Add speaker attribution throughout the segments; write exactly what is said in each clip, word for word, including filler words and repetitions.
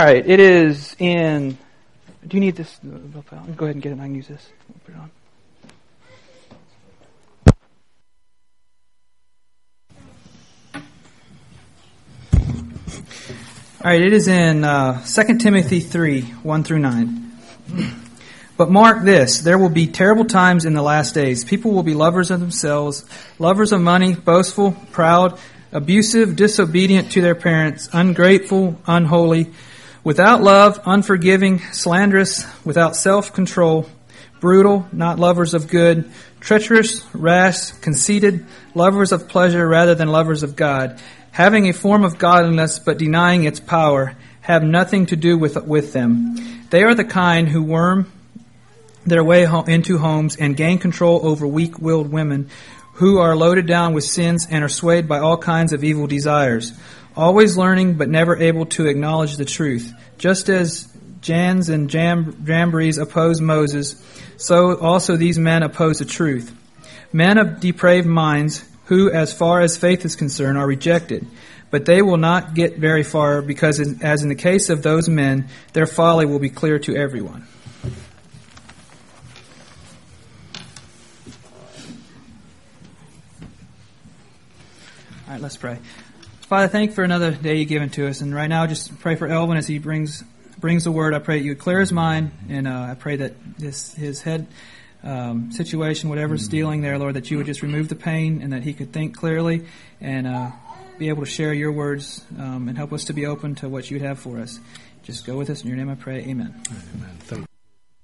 Speaker 1: All right, it is in... Do you need this? Go ahead and get it and I can use this. Put it on. All right, it is in uh, Second Timothy three, one through nine. But mark this, there will be terrible times in the last days. People will be lovers of themselves, lovers of money, boastful, proud, abusive, disobedient to their parents, ungrateful, unholy, without love, unforgiving, slanderous, without self-control, brutal, not lovers of good, treacherous, rash, conceited, lovers of pleasure rather than lovers of God, having a form of godliness but denying its power, have nothing to do with, with them. They are the kind who worm their way into homes and gain control over weak-willed women who are loaded down with sins and are swayed by all kinds of evil desires, always learning but never able to acknowledge the truth. Just as Jans and Jam- Jambres opposed Moses, so also these men oppose the truth. Men of depraved minds who, as far as faith is concerned, are rejected. But they will not get very far because, as in the case of those men, their folly will be clear to everyone. All right, let's pray. Father, thank you for another day you've given to us. And right now, just pray for Elvin as he brings brings the word. I pray that you would clear his mind. And uh, I pray that this his head um, situation, whatever's dealing there, Lord, that you would just remove the pain and that he could think clearly and uh, be able to share your words um, and help us to be open to what you'd have for us. Just go with us. In your name I pray. Amen.
Speaker 2: Amen. Thank you.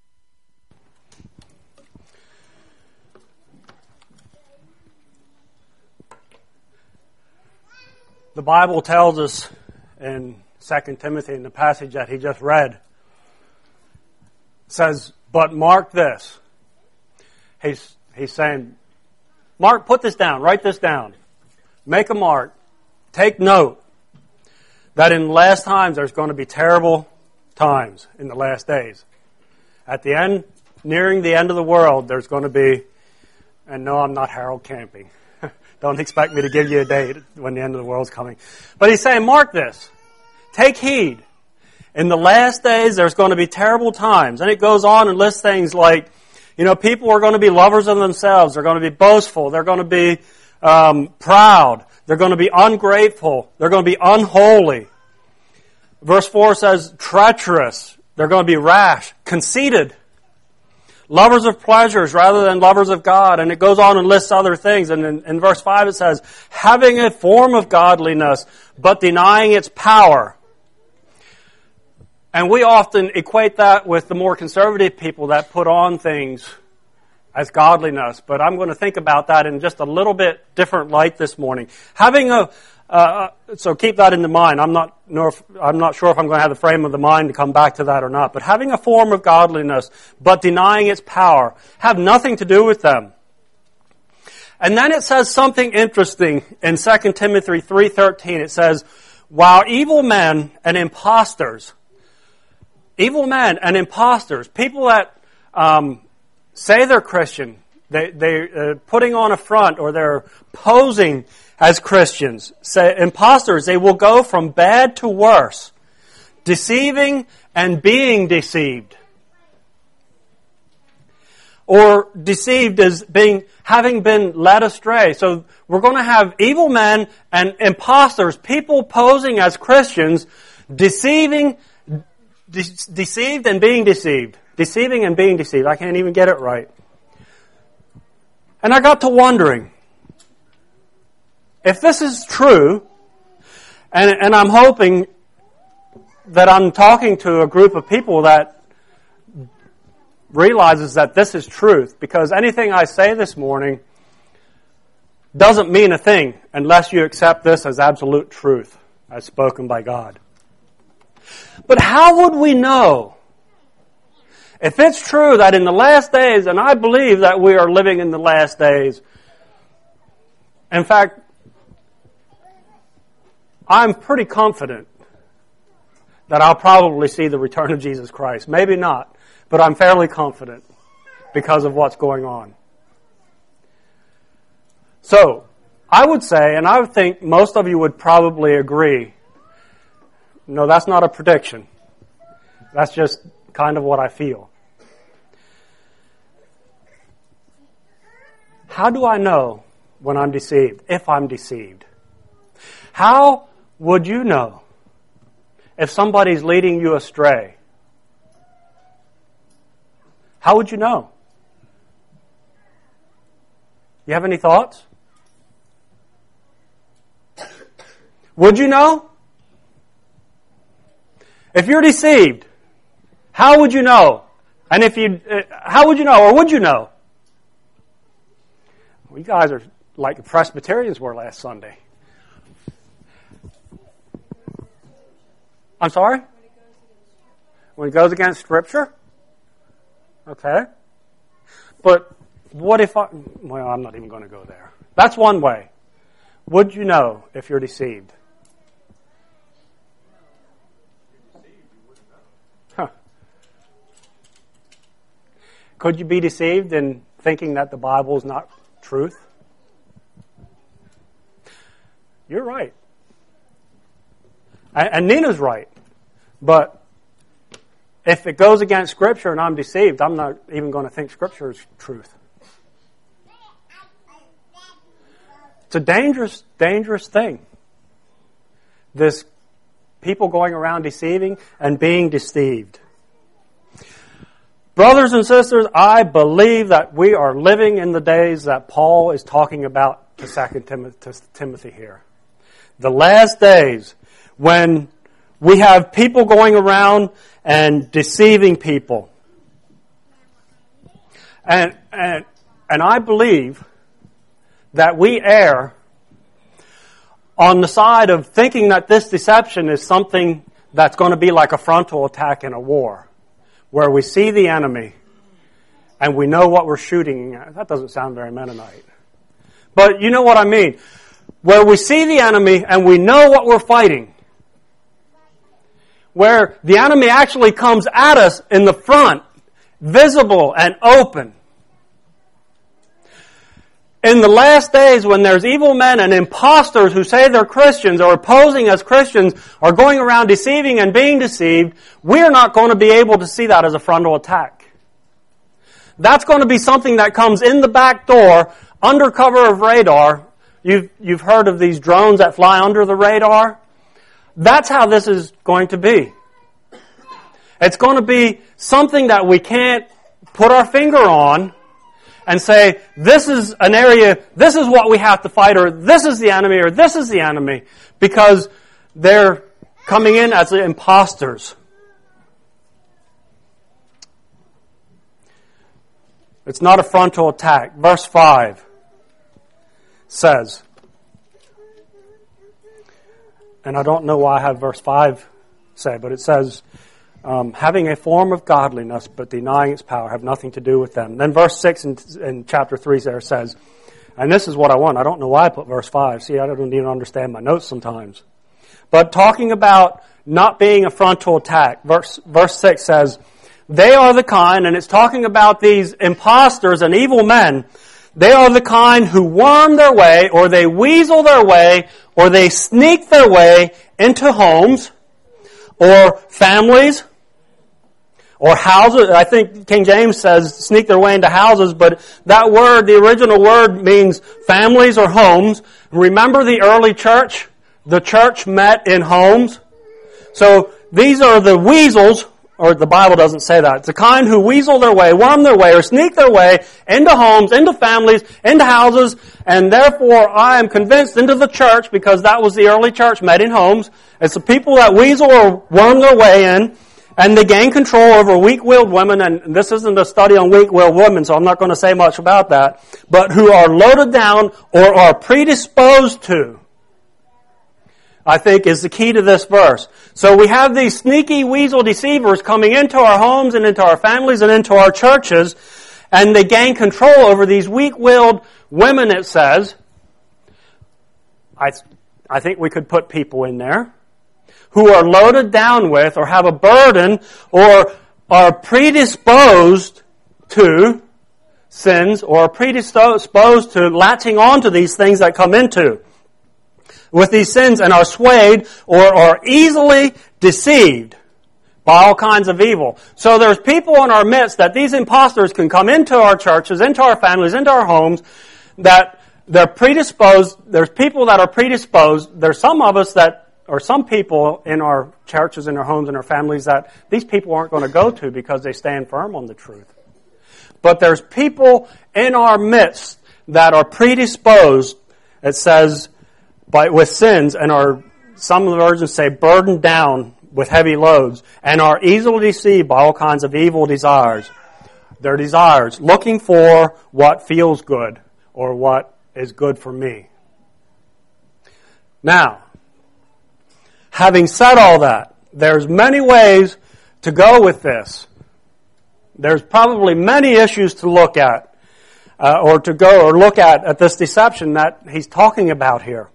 Speaker 2: The Bible tells us in Second Timothy, in the passage that he just read, says, but mark this. He's, he's saying, Mark, put this down, write this down. Make a mark. Take note that in the last times there's going to be terrible times in the last days. At the end, nearing the end of the world, there's going to be, and no, I'm not Harold Camping. Don't expect me to give you a date when the end of the world's coming. But he's saying, mark this. Take heed. In the last days, there's going to be terrible times. And it goes on and lists things like, you know, people are going to be lovers of themselves. They're going to be boastful. They're going to be um, proud. They're going to be ungrateful. They're going to be unholy. Verse four says, treacherous. They're going to be rash, conceited. Lovers of pleasures rather than lovers of God. And it goes on and lists other things. And in, in verse five it says, having a form of godliness, but denying its power. And we often equate that with the more conservative people that put on things as godliness. But I'm going to think about that in just a little bit different light this morning. Having a Uh, so keep that in mind. I'm not, nor if, I'm not sure if I'm going to have the frame of the mind to come back to that or not. But having a form of godliness, but denying its power, have nothing to do with them. And then it says something interesting in Second Timothy three thirteen. It says, while evil men and impostors, evil men and impostors, people that um, say they're Christian, they, they're uh, putting on a front or they're posing as Christians, say imposters, they will go from bad to worse, deceiving and being deceived. Or deceived as being, having been led astray. So we're going to have evil men and imposters, people posing as Christians, deceiving, de- deceived and being deceived. Deceiving and being deceived. I can't even get it right. And I got to wondering, if this is true, and, and I'm hoping that I'm talking to a group of people that realizes that this is truth, because anything I say this morning doesn't mean a thing unless you accept this as absolute truth, as spoken by God. But how would we know? If it's true that in the last days, and I believe that we are living in the last days, in fact, I'm pretty confident that I'll probably see the return of Jesus Christ. Maybe not, but I'm fairly confident because of what's going on. So, I would say, and I would think most of you would probably agree, no, that's not a prediction. That's just kind of what I feel. How do I know when I'm deceived, if I'm deceived? How would you know if somebody's leading you astray? How would you know? You have any thoughts? Would you know? If you're deceived, how would you know? And if you, uh, how would you know, or would you know? Well, you guys are like the Presbyterians were last Sunday. I'm sorry? When it goes against Scripture? Okay. But what if I... Well, I'm not even going to go there. That's one way. Would you know if you're deceived? Huh. Could you be deceived in thinking that the Bible is not truth? You're right. And Nina's right. But if it goes against Scripture and I'm deceived, I'm not even going to think Scripture is truth. It's a dangerous, dangerous thing. This people going around deceiving and being deceived. Brothers and sisters, I believe that we are living in the days that Paul is talking about to Second Timothy here. The last days when we have people going around and deceiving people. And, and, and I believe that we err on the side of thinking that this deception is something that's going to be like a frontal attack in a war, where we see the enemy and we know what we're shooting at. That doesn't sound very Mennonite. But you know what I mean. Where we see the enemy and we know what we're fighting. Where the enemy actually comes at us in the front, visible and open. In the last days when there's evil men and imposters who say they're Christians or posing as Christians are going around deceiving and being deceived, we're not going to be able to see that as a frontal attack. That's going to be something that comes in the back door, under cover of radar. You've, you've heard of these drones that fly under the radar. That's how this is going to be. It's going to be something that we can't put our finger on and say, this is an area, this is what we have to fight, or this is the enemy, or this is the enemy, because they're coming in as imposters. It's not a frontal attack. Verse five says, and I don't know why I have verse five say, but it says, um, having a form of godliness but denying its power have nothing to do with them. Then verse six in, in chapter three there says, and this is what I want. I don't know why I put verse five. See, I don't even understand my notes sometimes. But talking about not being a frontal attack, verse, verse six says, they are the kind, and it's talking about these imposters and evil men, they are the kind who worm their way, or they weasel their way, or they sneak their way into homes, or families, or houses. I think King James says sneak their way into houses, but that word, the original word, means families or homes. Remember the early church? The church met in homes. So these are the weasels, or the Bible doesn't say that. It's the kind who weasel their way, worm their way, or sneak their way into homes, into families, into houses, and therefore I am convinced into the church, because that was the early church, met in homes. It's the people that weasel or worm their way in, and they gain control over weak-willed women, and this isn't a study on weak-willed women, so I'm not going to say much about that, but who are loaded down or are predisposed to, I think, is the key to this verse. So we have these sneaky weasel deceivers coming into our homes and into our families and into our churches, and they gain control over these weak-willed women, it says. I, I think we could put people in there who are loaded down with or have a burden or are predisposed to sins or are predisposed to latching on to these things that come into with these sins and are swayed or are easily deceived by all kinds of evil. So there's people in our midst that these imposters can come into our churches, into our families, into our homes, that they're predisposed. There's people that are predisposed. There's some of us that, or some people in our churches, in our homes, in our families that these people aren't going to go to because they stand firm on the truth. But there's people in our midst that are predisposed, it says, by, with sins, and are, some of the versions say, burdened down with heavy loads, and are easily deceived by all kinds of evil desires. Their desires, looking for what feels good, or what is good for me. Now, having said all that, there's many ways to go with this. There's probably many issues to look at, uh, or to go or look at at this deception that he's talking about here.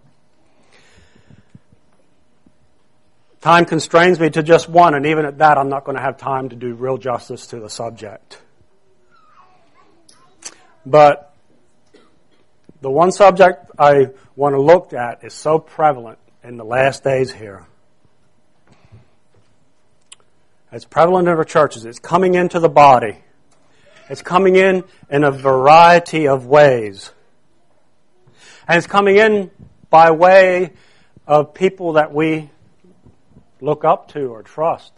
Speaker 2: Time constrains me to just one, and even at that, I'm not going to have time to do real justice to the subject. But the one subject I want to look at is so prevalent in the last days here. It's prevalent in our churches. It's coming into the body. It's coming in in a variety of ways. And it's coming in by way of people that we look up to or trust.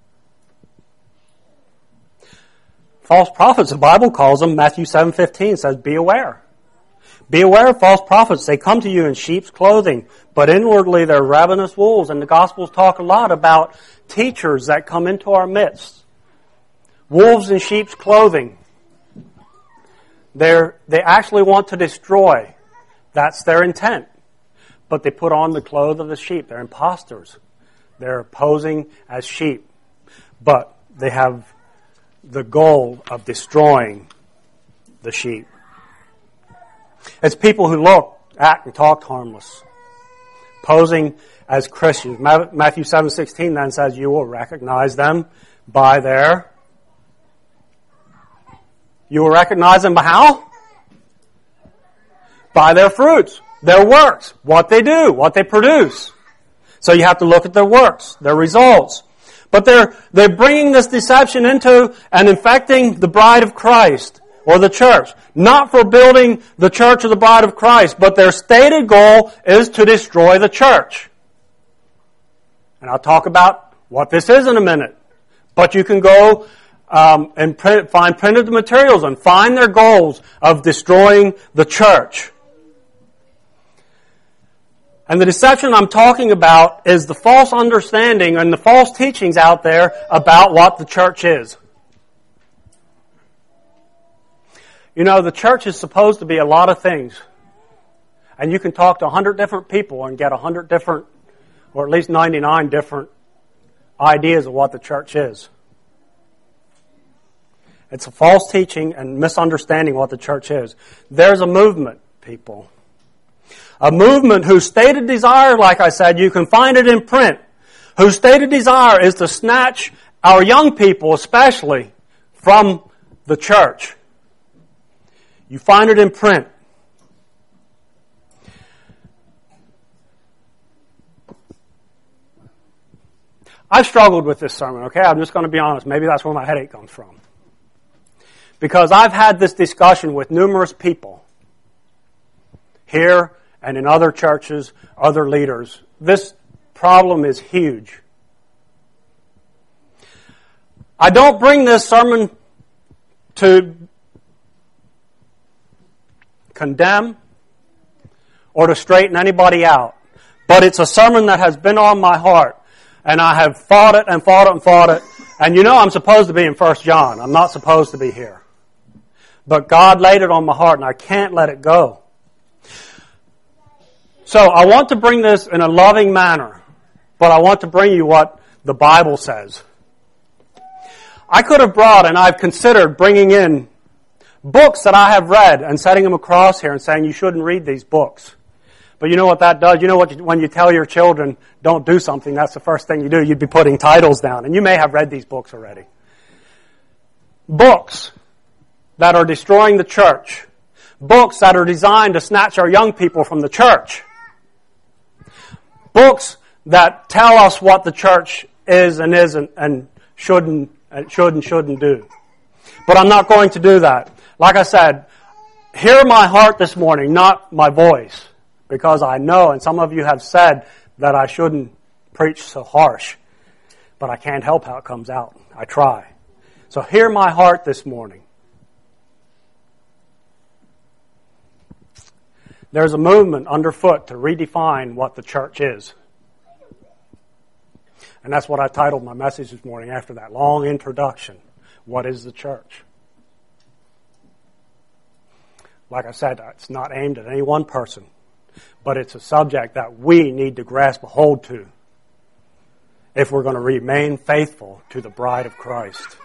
Speaker 2: False prophets, the Bible calls them, Matthew seven fifteen says, be aware. Be aware of false prophets. They come to you in sheep's clothing, but inwardly they're ravenous wolves. And the Gospels talk a lot about teachers that come into our midst. Wolves in sheep's clothing. They're, they actually want to destroy. That's their intent. But they put on the clothes of the sheep. They're imposters. They're posing as sheep. But they have the goal of destroying the sheep. It's people who look, act, and talk harmless, posing as Christians. Matthew seven sixteen then says, you will recognize them by their... You will recognize them by how? By their fruits, their works, what they do, what they produce. So you have to look at their works, their results. But they're, they're bringing this deception into and infecting the bride of Christ, or the church. Not for building the church or the bride of Christ, but their stated goal is to destroy the church. And I'll talk about what this is in a minute. But you can go um, and print, find printed materials and find their goals of destroying the church. And the deception I'm talking about is the false understanding and the false teachings out there about what the church is. You know, the church is supposed to be a lot of things. And you can talk to a hundred different people and get a hundred different, or at least ninety-nine different ideas of what the church is. It's a false teaching and misunderstanding what the church is. There's a movement, people. A movement whose stated desire, like I said, you can find it in print, whose stated desire is to snatch our young people especially from the church. You find it in print. I've struggled with this sermon, okay? I'm just going to be honest. Maybe that's where my headache comes from. Because I've had this discussion with numerous people here and in other churches, other leaders. This problem is huge. I don't bring this sermon to condemn or to straighten anybody out. But it's a sermon that has been on my heart. And I have fought it and fought it and fought it. And you know I'm supposed to be in First John. I'm not supposed to be here. But God laid it on my heart and I can't let it go. So I want to bring this in a loving manner. But I want to bring you what the Bible says. I could have brought, and I've considered bringing in books that I have read and setting them across here and saying you shouldn't read these books. But you know what that does? You know what? You, when you tell your children don't do something, that's the first thing you do. You'd be putting titles down. And you may have read these books already. Books that are destroying the church. Books that are designed to snatch our young people from the church. Books that tell us what the church is and isn't and shouldn't, should and shouldn't do. But I'm not going to do that. Like I said, hear my heart this morning, not my voice, because I know, and some of you have said that I shouldn't preach so harsh, but I can't help how it comes out. I try. So hear my heart this morning. There's a movement underfoot to redefine what the church is. And that's what I titled my message this morning after that long introduction. What is the church? Like I said, it's not aimed at any one person, but it's a subject that we need to grasp a hold to if we're going to remain faithful to the bride of Christ.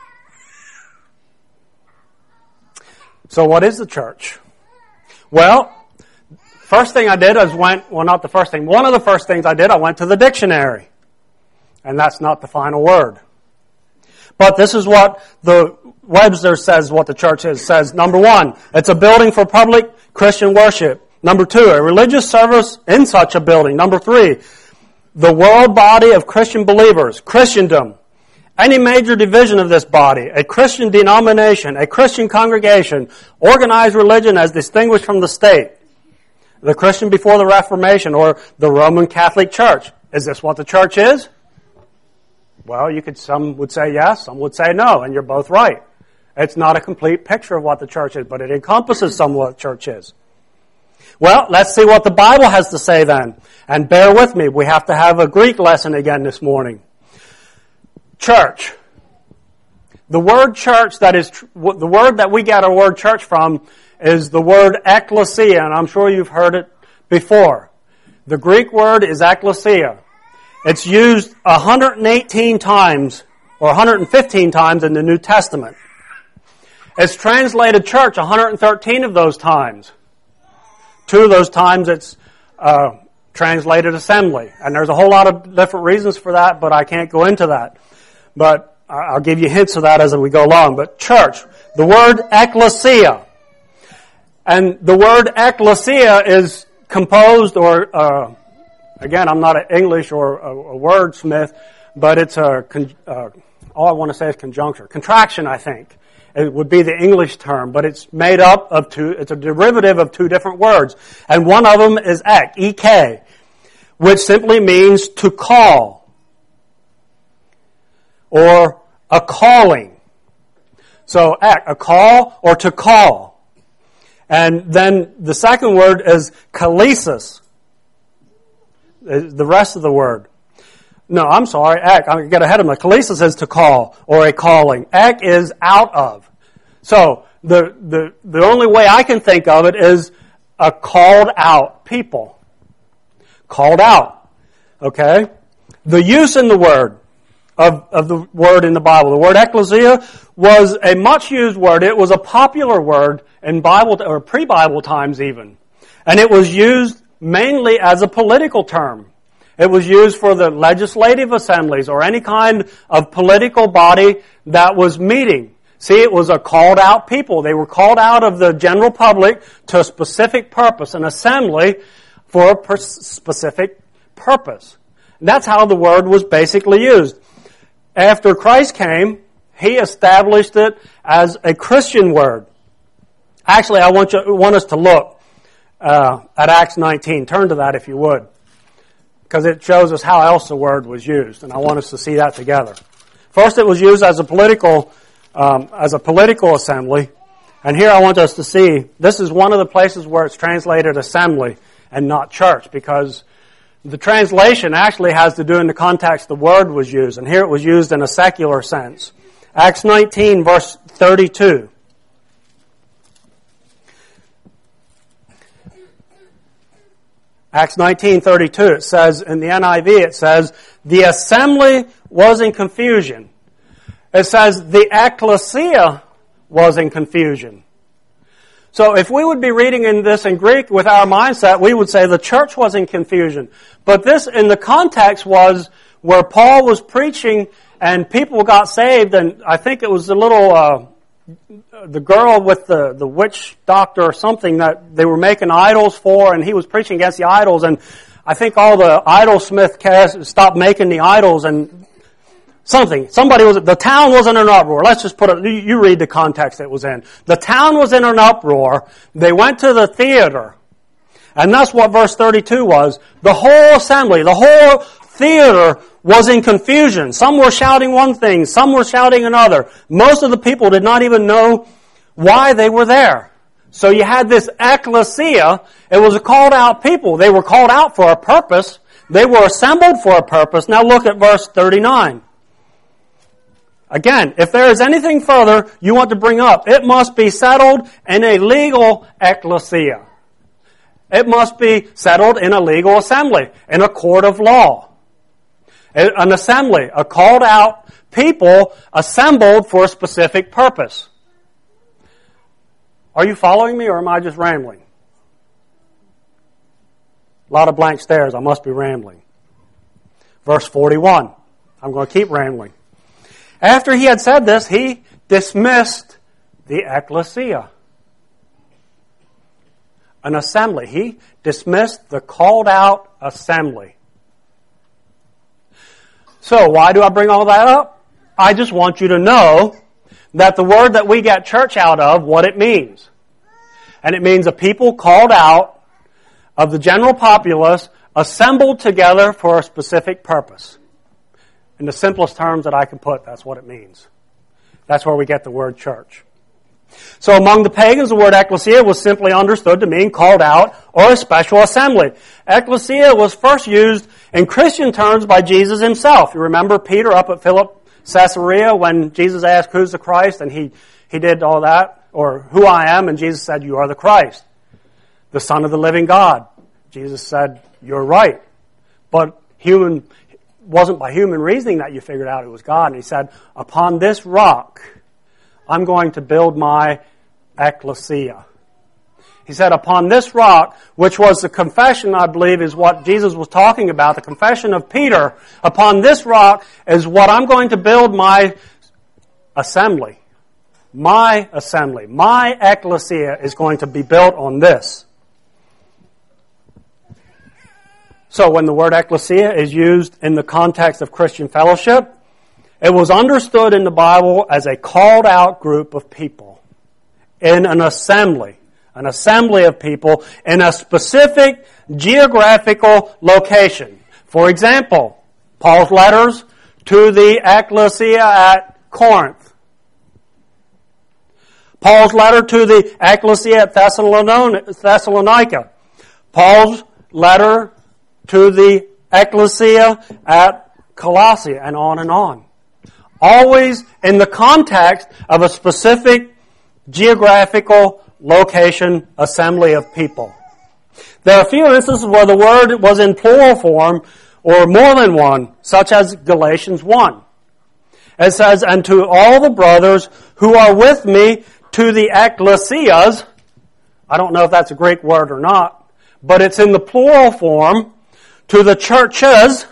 Speaker 2: So what is the church? Well, first thing I did is went, well not the first thing, one of the first things I did, I went to the dictionary. And that's not the final word. But this is what the Webster says what the church is. It says, number one, it's a building for public Christian worship. Number two, a religious service in such a building. Number three, the world body of Christian believers, Christendom. Any major division of this body, a Christian denomination, a Christian congregation, organized religion as distinguished from the state. The Christian before the Reformation or the Roman Catholic Church. Is this what the church is? Well, you could, some would say yes, some would say no, and you're both right. It's not a complete picture of what the church is, but it encompasses some of what the church is. Well, let's see what the Bible has to say then. And bear with me, we have to have a Greek lesson again this morning. Church. The word church that is, the word that we get our word church from is the word ekklesia, and I'm sure you've heard it before. The Greek word is ekklesia. It's used one hundred eighteen times, or one hundred fifteen times in the New Testament. It's translated church one hundred thirteen of those times. Two of those times it's uh, translated assembly. And there's a whole lot of different reasons for that, but I can't go into that. But I'll give you hints of that as we go along. But church, the word ekklesia. And the word ekklesia is composed or... Uh, Again, I'm not an English or a, a wordsmith, but it's a, uh, all I want to say is conjuncture. Contraction, I think. It would be the English term, but it's made up of two, it's a derivative of two different words. And one of them is ek, E K, which simply means to call. Or a calling. So ek, a call or to call. And then the second word is kalesis. The rest of the word. No, I'm sorry, ek. I get ahead of my. Kalesis is to call or a calling. Ek is out of. So the the the only way I can think of it is a called out people. Called out. Okay? The use in the word of, of the word in the Bible. The word ekklesia was a much used word. It was a popular word in Bible or pre-Bible times even. And it was used mainly as a political term. It was used for the legislative assemblies or any kind of political body that was meeting. See, it was a called out people. They were called out of the general public to a specific purpose, an assembly for a specific purpose. And that's how the word was basically used. After Christ came, He established it as a Christian word. Actually, I want you, want us to look Uh, at Acts nineteen. Turn to that if you would. Because it shows us how else the word was used. And I want us to see that together. First it was used as a political, um, as a political assembly. And here I want us to see, this is one of the places where it's translated assembly and not church. Because the translation actually has to do in the context the word was used. And here it was used in a secular sense. Acts nineteen verse thirty-two. Acts nineteen thirty-two, it says, in the N I V, it says, the assembly was in confusion. It says, the ecclesia was in confusion. So if we would be reading in this in Greek with our mindset, we would say the church was in confusion. But this, in the context, was where Paul was preaching and people got saved, and I think it was a little... Uh, the girl with the, the witch doctor or something that they were making idols for, and he was preaching against the idols, and I think all the idolsmith cast stopped making the idols, and something. Somebody was, the town was in an uproar. Let's just put it, you read the context it was in. The town was in an uproar. They went to the theater. And that's what verse thirty-two was. The whole assembly, the whole theater was in confusion. Some were shouting one thing, some were shouting another. Most of the people did not even know why they were there. So you had this ecclesia. It was a called out people. They were called out for a purpose. They were assembled for a purpose. Now look at verse thirty-nine. Again, if there is anything further you want to bring up, it must be settled in a legal ecclesia. It must be settled in a legal assembly, in a court of law. An assembly, a called out people assembled for a specific purpose. Are you following me or am I just rambling? A lot of blank stares. I must be rambling. Verse forty-one. I'm going to keep rambling. After he had said this, he dismissed the ecclesia. An assembly. He dismissed the called out assembly. So why do I bring all that up? I just want you to know that the word that we get church out of, what it means. And it means a people called out of the general populace, assembled together for a specific purpose. In the simplest terms that I can put, that's what it means. That's where we get the word church. So among the pagans, the word ecclesia was simply understood to mean called out or a special assembly. Ecclesia was first used in Christian terms by Jesus himself. You remember Peter up at Philip Caesarea when Jesus asked, who's the Christ? And he, he did all that. Or who I am, and Jesus said, you are the Christ, the Son of the living God. Jesus said, you're right. But human wasn't by human reasoning that you figured out it was God. And he said, upon this rock, I'm going to build my ecclesia. He said, upon this rock, which was the confession, I believe, is what Jesus was talking about, the confession of Peter, upon this rock is what I'm going to build my assembly. My assembly, my ecclesia is going to be built on this. So when the word ecclesia is used in the context of Christian fellowship, it was understood in the Bible as a called out group of people in an assembly, an assembly of people in a specific geographical location. For example, Paul's letters to the ecclesia at Corinth. Paul's letter to the ecclesia at Thessalonica. Paul's letter to the ecclesia at Colossae, and on and on. Always in the context of a specific geographical location, assembly of people. There are a few instances where the word was in plural form or more than one, such as Galatians one. It says, and to all the brothers who are with me to the ecclesias, I don't know if that's a Greek word or not, but it's in the plural form, to the churches,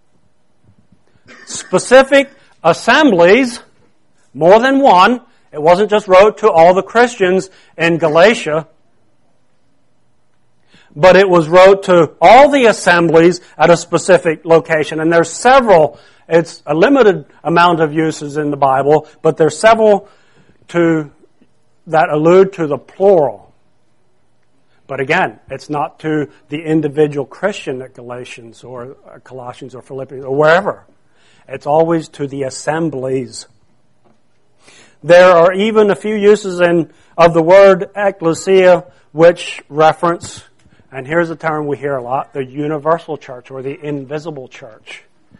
Speaker 2: specific assemblies, more than one. It wasn't just wrote to all the Christians in Galatia, but it was wrote to all the assemblies at a specific location. And there's several, it's a limited amount of uses in the Bible, but there's several to that allude to the plural. But again, it's not to the individual Christian at Galatians or Colossians or Philippians or wherever. It's always to the assemblies. There are even a few uses in of the word ecclesia which reference, and here's a term we hear a lot, the universal church or the invisible church.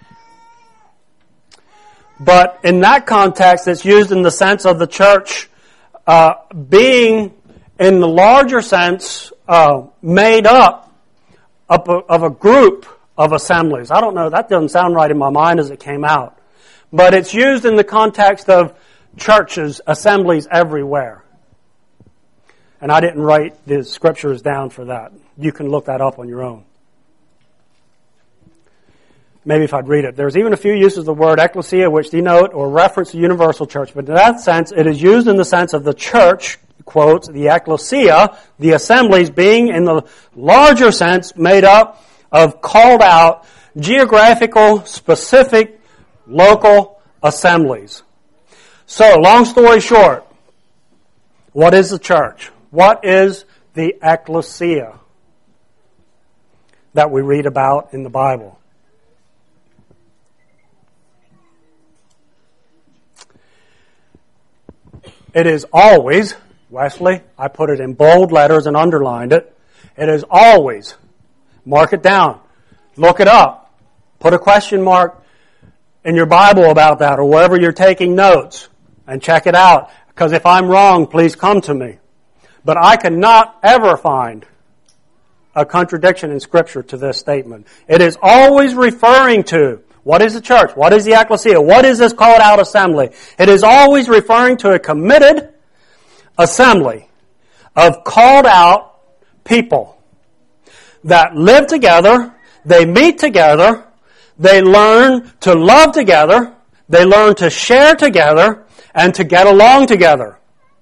Speaker 2: But in that context, it's used in the sense of the church uh, being, in the larger sense, uh, made up of a, of a group of assemblies. I don't know, that doesn't sound right in my mind as it came out. But it's used in the context of churches, assemblies everywhere. And I didn't write the scriptures down for that. You can look that up on your own. Maybe if I'd read it. There's even a few uses of the word ecclesia which denote or reference the universal church. But in that sense, it is used in the sense of the church, quotes, the ecclesia, the assemblies being in the larger sense made up of called out, geographical, specific, local assemblies. So, long story short, what is the church? What is the ecclesia that we read about in the Bible? It is always, Wesley, I put it in bold letters and underlined it. It is always, mark it down, look it up, put a question mark in your Bible about that or wherever you're taking notes and check it out. Because if I'm wrong, please come to me. But I cannot ever find a contradiction in Scripture to this statement. It is always referring to, what is the church? What is the ecclesia? What is this called out assembly? It is always referring to a committed assembly of called out people that live together, they meet together, they learn to love together, they learn to share together, and to get along together.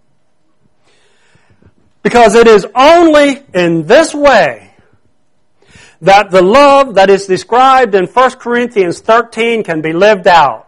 Speaker 2: Because it is only in this way that the love that is described in First Corinthians thirteen can be lived out.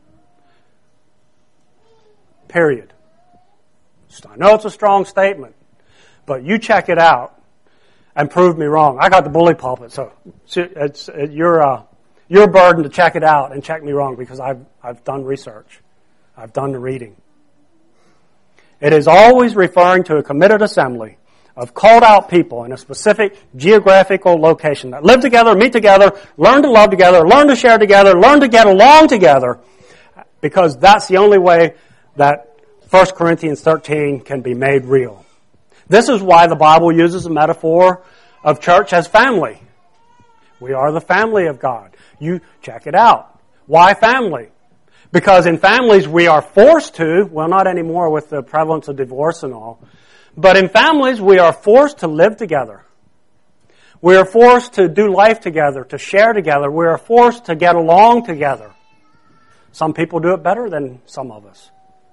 Speaker 2: Period. I know it's a strong statement, but you check it out and prove me wrong. I got the bully pulpit, so it's, it's your uh, your burden to check it out and check me wrong because I've I've done research. I've done the reading. It is always referring to a committed assembly of called out people in a specific geographical location that live together, meet together, learn to love together, learn to share together, learn to get along together, because that's the only way that First Corinthians thirteen can be made real. This is why the Bible uses a metaphor of church as family. We are the family of God. You check it out. Why family? Because in families we are forced to, well not anymore with the prevalence of divorce and all, but in families we are forced to live together. We are forced to do life together, to share together. We are forced to get along together. Some people do it better than some of us.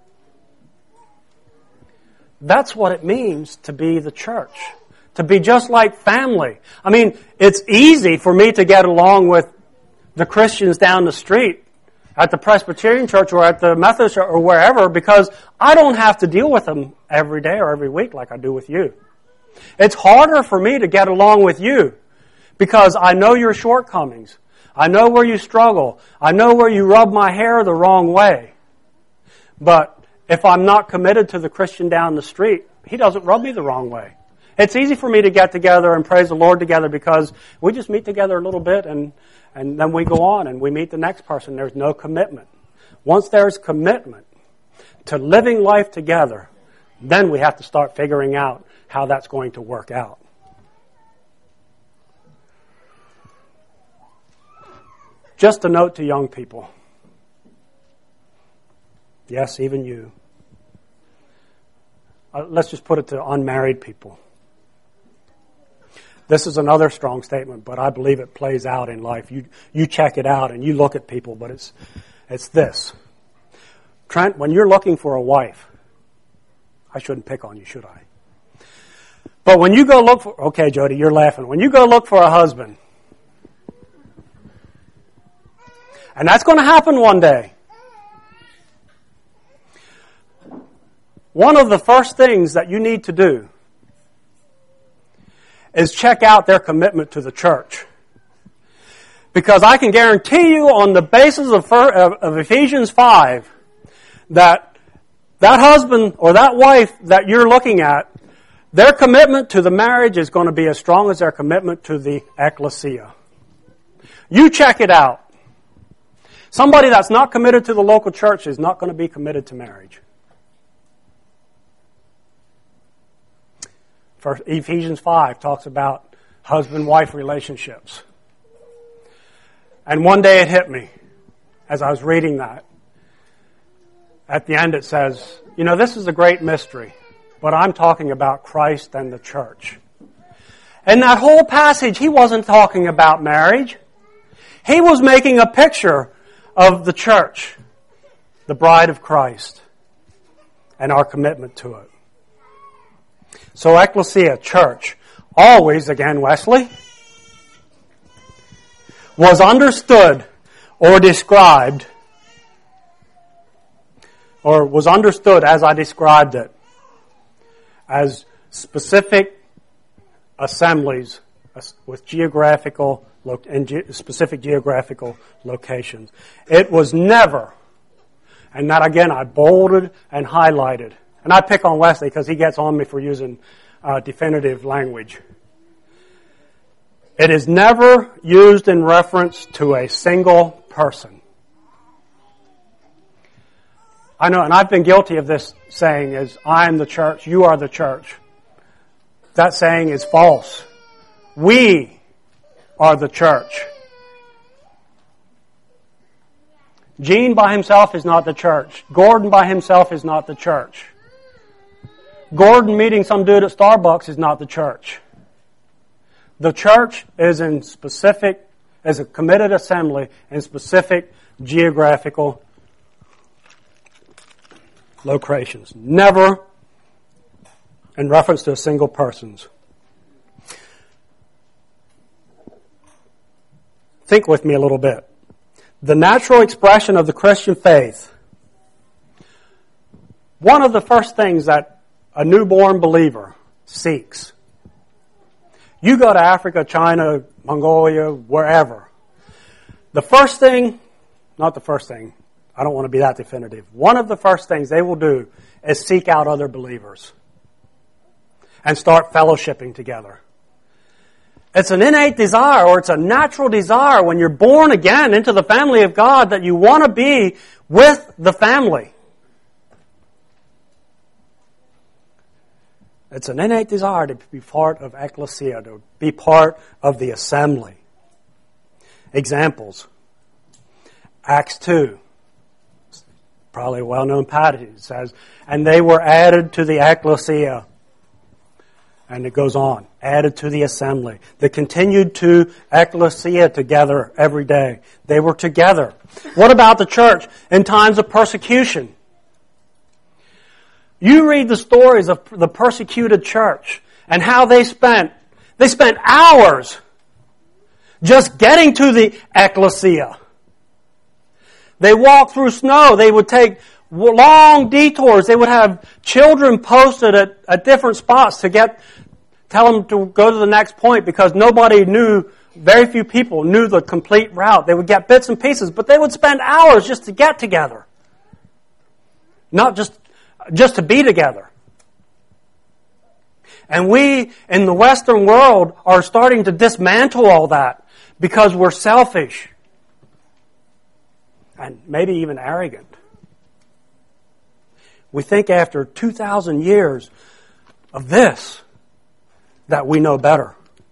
Speaker 2: That's what it means to be the church. To be just like family. I mean, it's easy for me to get along with the Christians down the street at the Presbyterian church or at the Methodist or wherever because I don't have to deal with them every day or every week like I do with you. It's harder for me to get along with you because I know your shortcomings. I know where you struggle. I know where you rub my hair the wrong way. But if I'm not committed to the Christian down the street, he doesn't rub me the wrong way. It's easy for me to get together and praise the Lord together because we just meet together a little bit and, and then we go on and we meet the next person. There's no commitment. Once there's commitment to living life together, then we have to start figuring out how that's going to work out. Just a note to young people. Yes, even you. Uh, let's just put it to unmarried people. This is another strong statement, but I believe it plays out in life. You you check it out and you look at people, but it's it's this. Trent, when you're looking for a wife, I shouldn't pick on you, should I? But when you go look for, okay, Jody, you're laughing. When you go look for a husband, and that's going to happen one day, one of the first things that you need to do is check out their commitment to the church. Because I can guarantee you on the basis of, of Ephesians five that that husband or that wife that you're looking at, their commitment to the marriage is going to be as strong as their commitment to the ecclesia. You check it out. Somebody that's not committed to the local church is not going to be committed to marriage. First, Ephesians five talks about husband-wife relationships. And one day it hit me as I was reading that. At the end it says, you know, this is a great mystery, but I'm talking about Christ and the church. In that whole passage, he wasn't talking about marriage. He was making a picture of the church, the bride of Christ, and our commitment to it. So ecclesia, church, always, again, Wesley, was understood or described or was understood as I described it, as specific assemblies with geographical and ge- specific geographical locations. It was never, and that again I bolded and highlighted, and I pick on Wesley because he gets on me for using uh, definitive language. It is never used in reference to a single person. I know, and I've been guilty of this saying, is I am the church, you are the church. That saying is false. We are the church. Gene by himself is not the church. Gordon by himself is not the church. Gordon meeting some dude at Starbucks is not the church. The church is in specific, is a committed assembly in specific geographical locations. Never in reference to a single person's. Think with me a little bit. The natural expression of the Christian faith. One of the first things that a newborn believer seeks. You go to Africa, China, Mongolia, wherever. The first thing, not the first thing, I don't want to be that definitive. One of the first things they will do is seek out other believers and start fellowshipping together. It's an innate desire, or it's a natural desire when you're born again into the family of God that you want to be with the family. It's an innate desire to be part of ecclesia, to be part of the assembly. Examples. Acts two. Probably a well-known passage. It says, and they were added to the ecclesia. And it goes on. Added to the assembly. They continued to ecclesia together every day. They were together. What about the church in times of persecution? You read the stories of the persecuted church and how they spent, they spent hours just getting to the ecclesia. They walked through snow. They would take long detours. They would have children posted at, at different spots to get, tell them to go to the next point because nobody knew, very few people knew the complete route. They would get bits and pieces, but they would spend hours just to get together. Not just, just to be together. And we, in the Western world, are starting to dismantle all that because we're selfish. And maybe even arrogant. We think after two thousand years of this that we know better.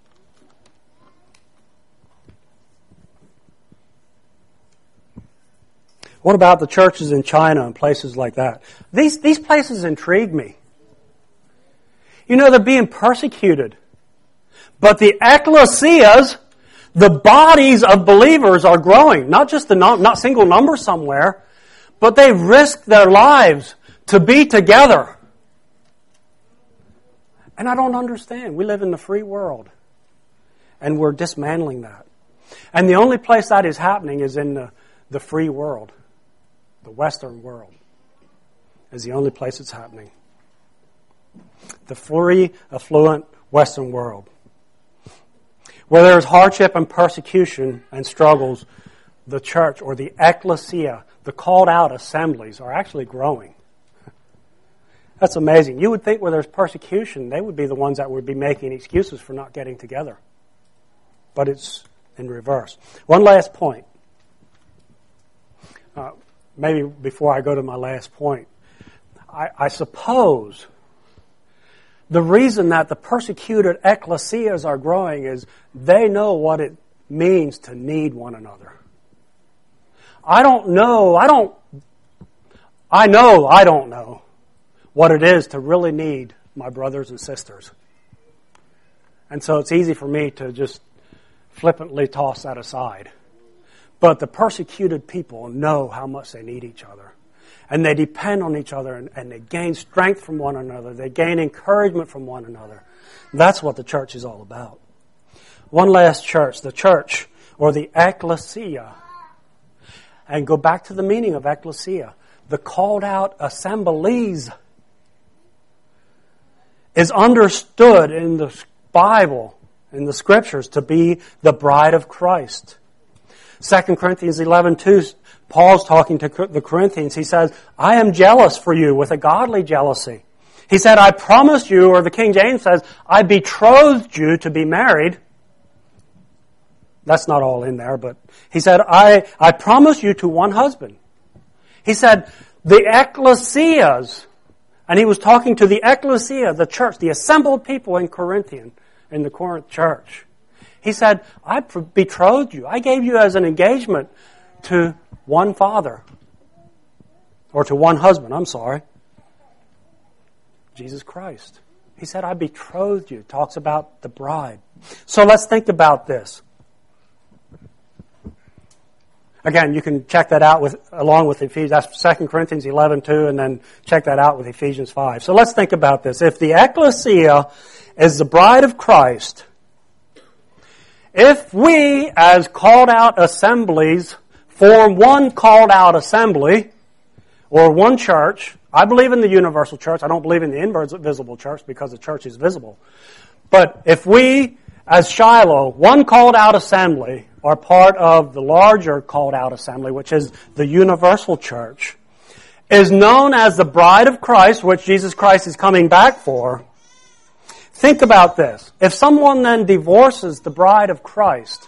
Speaker 2: What about the churches in China and places like that? These, these places intrigue me. You know, they're being persecuted. But the ecclesias, the bodies of believers are growing. Not just the not, not single number somewhere, but they risk their lives to be together. And I don't understand. We live in the free world. And we're dismantling that. And the only place that is happening is in the, the free world. The Western world is the only place it's happening. The free, affluent Western world. Where there is hardship and persecution and struggles, the church or the ecclesia, the called out assemblies, are actually growing. That's amazing. You would think where there's persecution, they would be the ones that would be making excuses for not getting together. But it's in reverse. One last point. Uh, maybe before I go to my last point. I, I suppose the reason that the persecuted ecclesias are growing is they know what it means to need one another. I don't know, I don't, I know I don't know what it is to really need my brothers and sisters. And so it's easy for me to just flippantly toss that aside. But the persecuted people know how much they need each other. And they depend on each other, and, and they gain strength from one another. They gain encouragement from one another. That's what the church is all about. One last church, the church, or the ecclesia. And go back to the meaning of ecclesia. the called out assemblies, is understood in the Bible, in the Scriptures, to be the bride of Christ. Second Corinthians eleven two, Paul's talking to the Corinthians. He says, I am jealous for you with a godly jealousy. He said, I promised you, or the King James says, I betrothed you to be married. That's not all in there, but he said, I, I promise you to one husband. He said, the ecclesias, and he was talking to the ecclesia, the church, the assembled people in Corinthian, in the Corinth church. He said, I betrothed you. I gave you as an engagement to one father. Or to one husband, I'm sorry. Jesus Christ. He said, I betrothed you. Talks about the bride. So let's think about this. Again, you can check that out with along with Ephesians. That's Second Corinthians eleven two, and then check that out with Ephesians five. So let's think about this. If the ecclesia is the bride of Christ, if we, as called out assemblies, form one called out assembly, or one church, I believe in the universal church. I don't believe in the invisible church because the church is visible. But if we, as Shiloh, one called out assembly, are part of the larger called out assembly, which is the universal church, is known as the bride of Christ, which Jesus Christ is coming back for. Think about this. If someone then divorces the bride of Christ,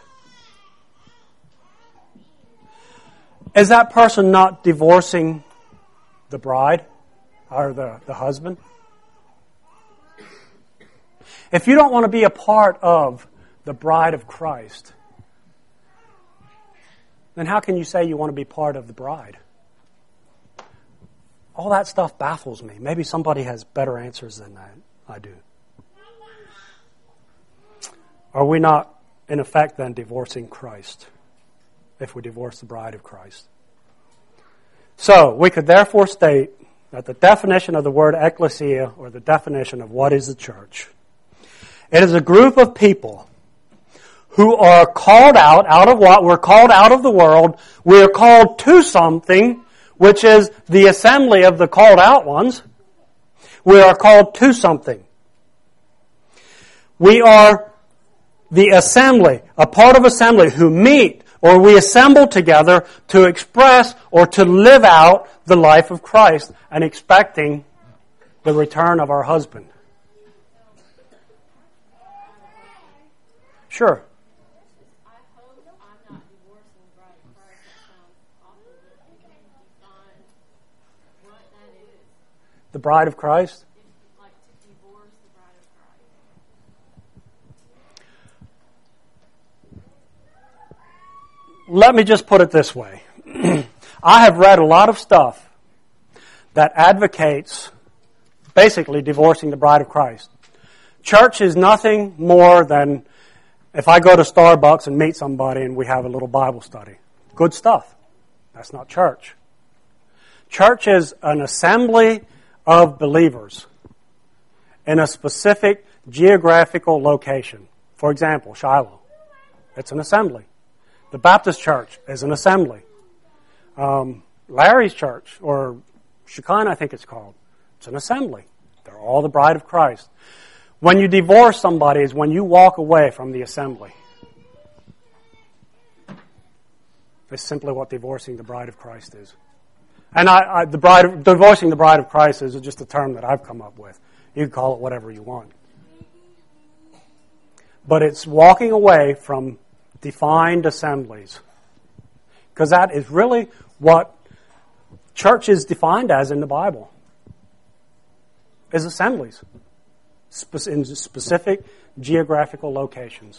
Speaker 2: is that person not divorcing the bride or the, the husband? If you don't want to be a part of the bride of Christ, then how can you say you want to be part of the bride? All that stuff baffles me. Maybe somebody has better answers than that. I do. Are we not, in effect, then divorcing Christ if we divorce the bride of Christ? So, we could therefore state that the definition of the word ecclesia, or the definition of what is the church, it is a group of people who are called out, out of what? We're called out of the world. We are called to something, which is the assembly of the called out ones. We are called to something. We are the assembly, a part of assembly who meet, or we assemble together to express or to live out the life of Christ and expecting the return of our husband. Sure. The bride of Christ?
Speaker 3: Like to divorce the bride of Christ.
Speaker 2: Let me just put it this way. I have read a lot of stuff that advocates basically divorcing the bride of Christ. Church is nothing more than if I go to Starbucks and meet somebody and we have a little Bible study. Good stuff. That's not church. Church is an assembly of believers in a specific geographical location. For example, Shiloh. It's an assembly. The Baptist church is an assembly. Um, Larry's church, or Shekinah I think it's called, it's an assembly. They're all the bride of Christ. When you divorce somebody is when you walk away from the assembly. It's simply what divorcing the bride of Christ is. And I, I, the bride, of, divorcing the bride of Christ is just a term that I've come up with. You can call it whatever you want. But it's walking away from defined assemblies. Because that is really what church is defined as in the Bible. Is assemblies. In specific geographical locations.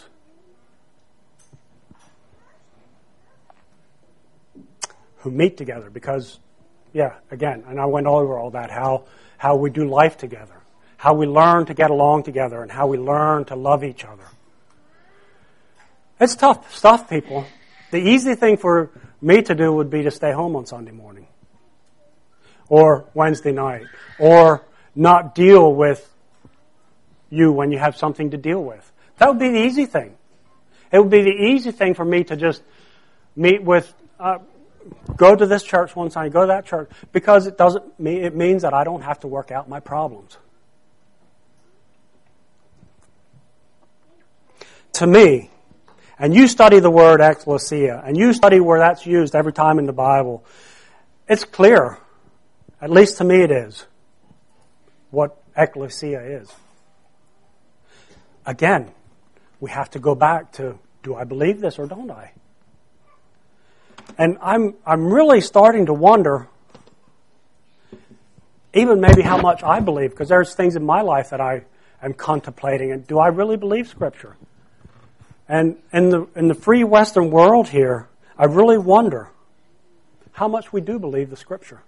Speaker 2: Who meet together because, yeah, again, and I went over all that, how, how we do life together, how we learn to get along together, and how we learn to love each other. It's tough stuff, people. The easy thing for me to do would be to stay home on Sunday morning, or Wednesday night, or not deal with you when you have something to deal with. That would be the easy thing. It would be the easy thing for me to just meet with... Uh, go to this church one Sunday, go to that church, because it doesn't mean, it means that I don't have to work out my problems. To me, and you study the word ecclesia, and you study where that's used every time in the Bible, it's clear, at least to me it is, what ecclesia is. Again, we have to go back to, do I believe this or don't I? And I'm I'm really starting to wonder, even maybe how much I believe, because there's things in my life that I am contemplating, and do I really believe Scripture? And in the in the free Western world here, I really wonder how much we do believe the Scripture.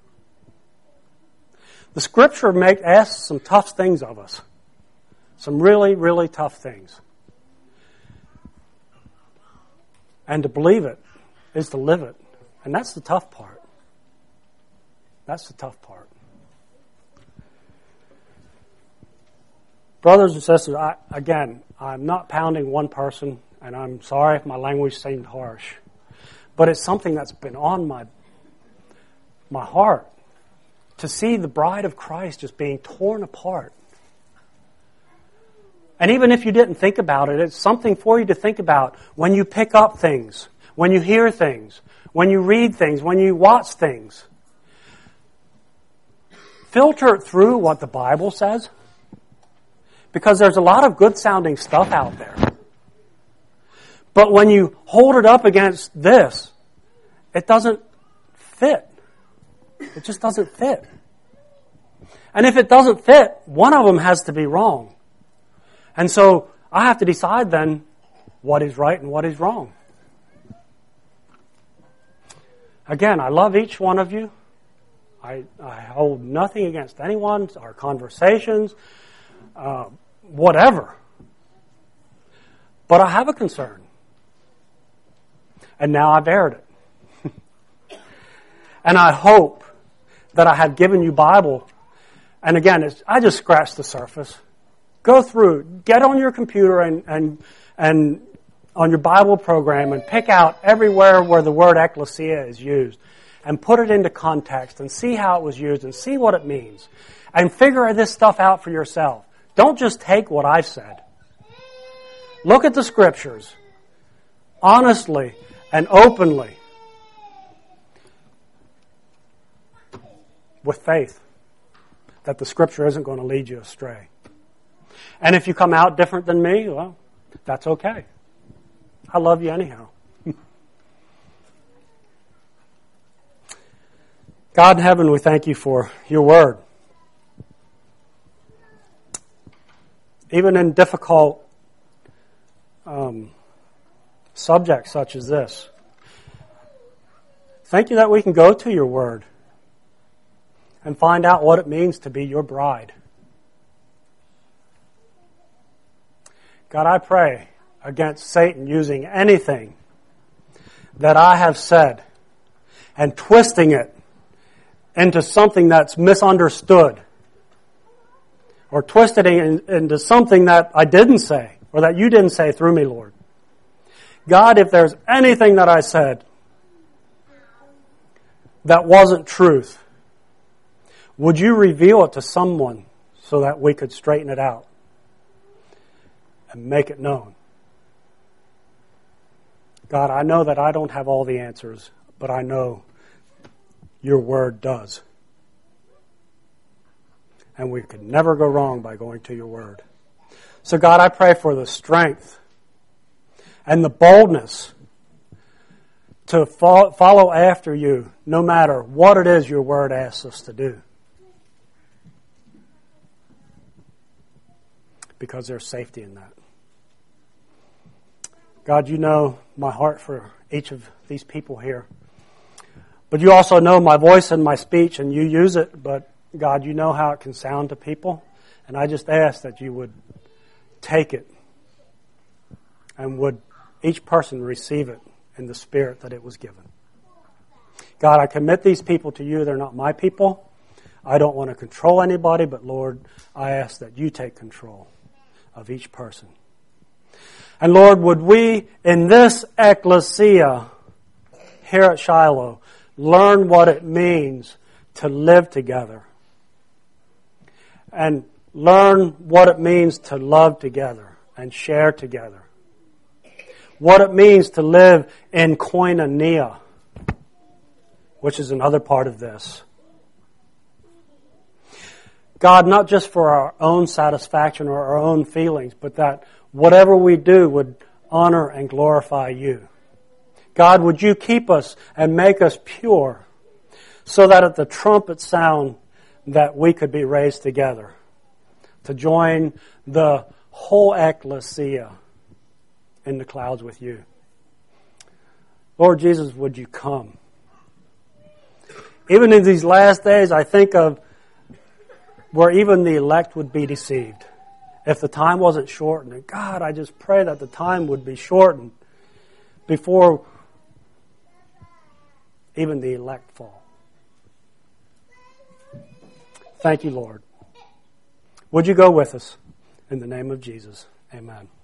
Speaker 2: The Scripture make, asks some tough things of us. Some really, really tough things. And to believe it is to live it. And that's the tough part. That's the tough part. Brothers and sisters, I, again, I'm not pounding one person, and I'm sorry if my language seemed harsh. But it's something that's been on my, my heart. To see the bride of Christ just being torn apart. And even if you didn't think about it, it's something for you to think about when you pick up things, when you hear things, when you read things, when you watch things. Filter it through what the Bible says, because there's a lot of good-sounding stuff out there. But when you hold it up against this, it doesn't fit. It just doesn't fit. And if it doesn't fit, one of them has to be wrong. And so I have to decide then what is right and what is wrong. Again, I love each one of you. I, I hold nothing against anyone, our conversations, uh, whatever. But I have a concern. And now I've aired it. And I hope that I have given you Bible. And again, it's, I just scratched the surface. Go through, get on your computer and, and, and on your Bible program and pick out everywhere where the word ecclesia is used and put it into context and see how it was used and see what it means. And figure this stuff out for yourself. Don't just take what I've said. Look at the Scriptures honestly and openly with faith that the Scripture isn't going to lead you astray. And if you come out different than me, well, that's okay. I love you anyhow. God in heaven, we thank you for your word. Even in difficult um, subjects such as this, thank you that we can go to your word and find out what it means to be your bride. God, I pray against Satan using anything that I have said and twisting it into something that's misunderstood, or twisting it into something that I didn't say or that you didn't say through me, Lord. God, if there's anything that I said that wasn't truth, would you reveal it to someone so that we could straighten it out and make it known? God, I know that I don't have all the answers, but I know your word does. And we could never go wrong by going to your word. So God, I pray for the strength and the boldness to follow after you no matter what it is your word asks us to do. Because there's safety in that. God, you know my heart for each of these people here. But you also know my voice and my speech, and you use it. But God, you know how it can sound to people. And I just ask that you would take it and would each person receive it in the spirit that it was given. God, I commit these people to you. They're not my people. I don't want to control anybody, but Lord, I ask that you take control of each person. And Lord, would we in this ecclesia here at Shiloh learn what it means to live together. And learn what it means to love together and share together. What it means to live in koinonia, which is another part of this. God, not just for our own satisfaction or our own feelings, but that whatever we do would honor and glorify you. God, would you keep us and make us pure so that at the trumpet sound that we could be raised together to join the whole ecclesia in the clouds with you. Lord Jesus, would you come? Even in these last days, I think of where even the elect would be deceived. If the time wasn't shortened, and God, I just pray that the time would be shortened before even the elect fall. Thank you, Lord. Would you go with us? In the name of Jesus, amen.